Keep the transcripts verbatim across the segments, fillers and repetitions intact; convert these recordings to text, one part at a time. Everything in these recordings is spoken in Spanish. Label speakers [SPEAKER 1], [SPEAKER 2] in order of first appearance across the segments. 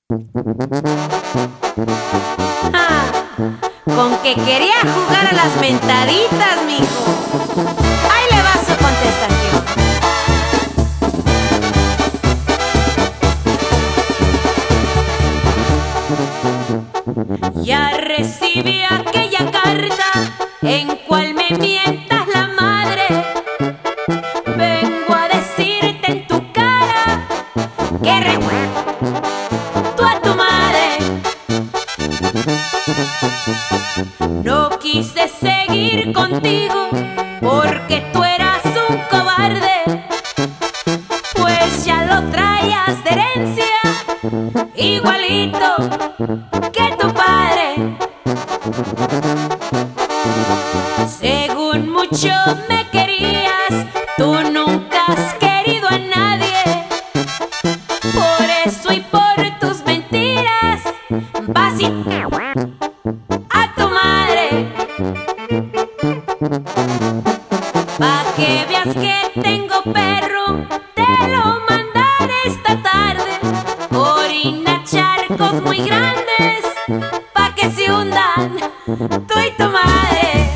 [SPEAKER 1] Ah, con que quería jugar a las mentaditas, mijo. Ahí le va su contestación. Ya recibí aquella carta en cual me mientas la madre. Vengo a decirte en tu cara que recuerdo tú a tu madre. No quise seguir contigo porque tú eras un cobarde, pues ya lo traías de herencia, igualito que tu padre. Según mucho me querías, tú nunca has querido a nadie. Por eso y por tus mentiras vas y a tu madre. Pa' que veas que tengo perro, te lo mandaré esta tarde. Orina charcos muy grandes, pa' que se hundan tú y tu madre.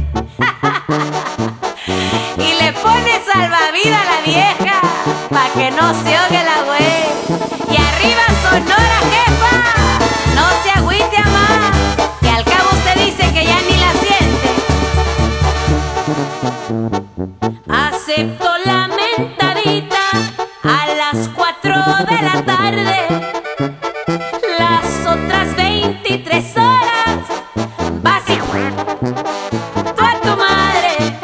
[SPEAKER 1] Y le pones salvavidas a la vieja, pa' que no se ahogue la güey. Y arriba Sonora, jefa, no se agüite a más, que al cabo usted dice que ya ni la siente. Acepto la mentadita a las cuatro de la tarde. Las otras veintitrés horas vas y tú a tu madre.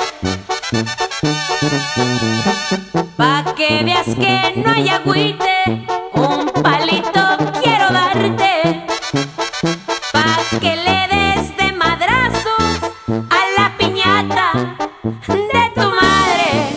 [SPEAKER 1] Pa' que veas que no hay agüite, un palito quiero darte, pa' que le des de madrazos a la piñata de tu madre.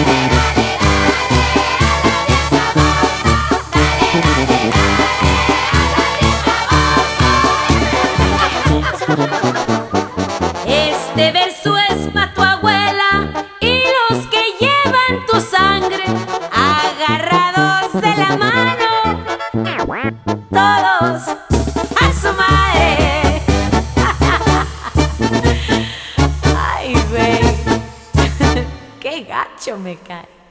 [SPEAKER 1] Este verso es pa' tu abuela y los que llevan tu sangre, agarrados de la mano, todos a su madre. Ay, güey, qué gacho me cae.